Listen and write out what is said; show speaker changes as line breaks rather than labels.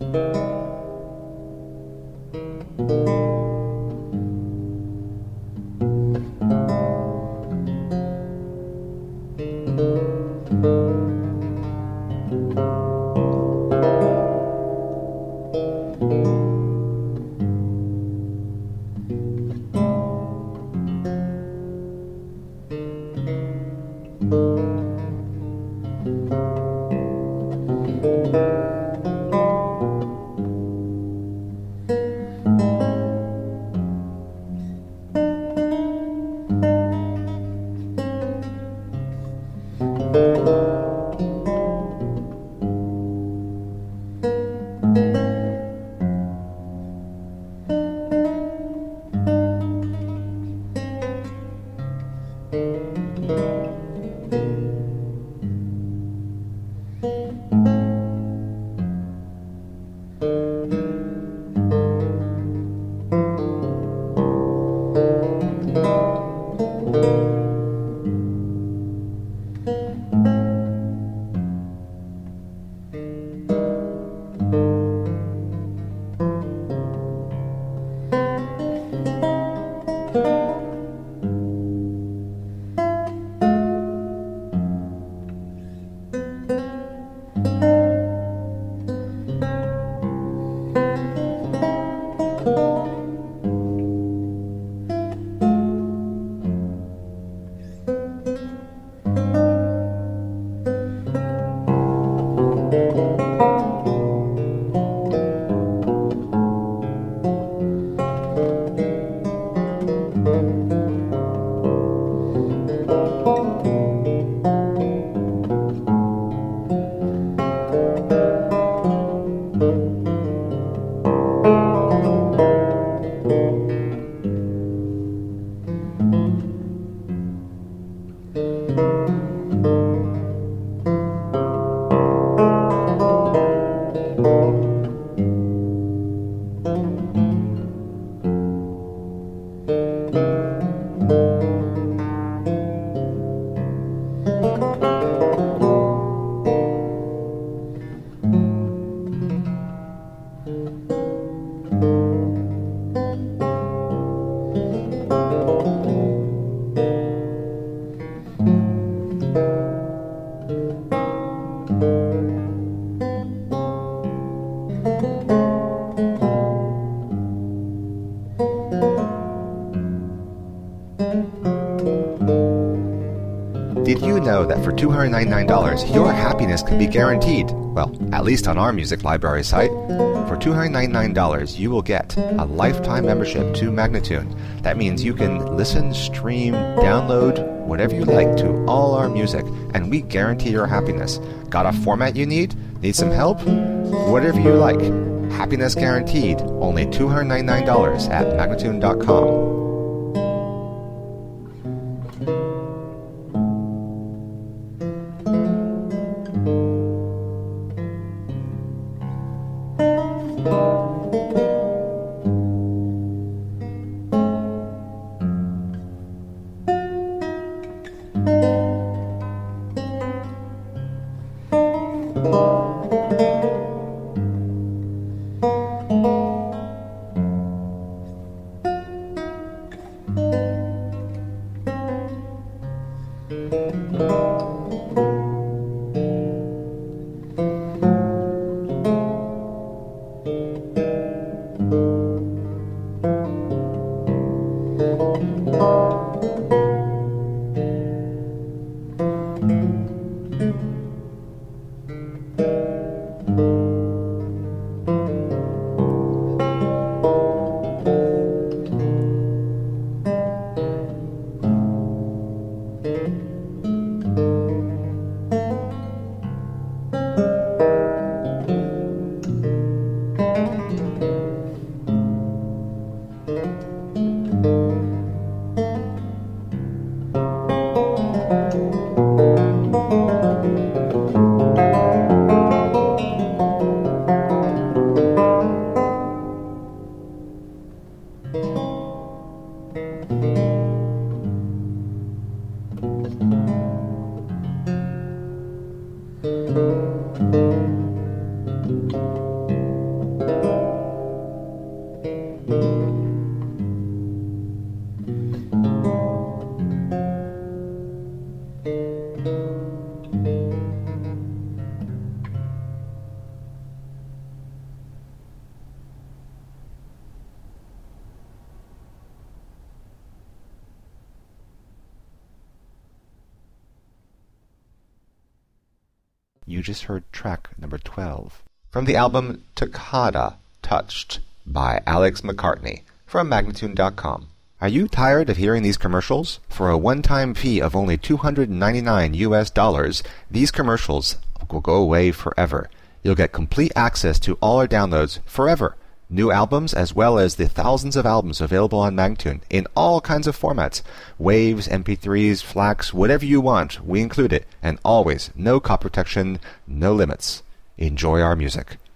Did you know that for $299, your happiness can be guaranteed? Well, at least on our music library site. For $299, you will get a lifetime membership to Magnatune. That means you can listen, stream, download, whatever you like to all our music, and we guarantee your happiness. Got a format you need? Need some help? Whatever you like. Happiness guaranteed. Only $299 at Magnatune.com. You just heard track number 12 from the album Toccata, Touched by Alex McCartney from Magnatune.com. Are you tired of hearing these commercials? For a one-time fee of only $299 US, these commercials will go away forever. You'll get complete access to all our downloads forever. New albums as well as the thousands of albums available on Magnatune in all kinds of formats. Waves, MP3s, FLACs, whatever you want, we include it. And always, no copy protection, no limits. Enjoy our music.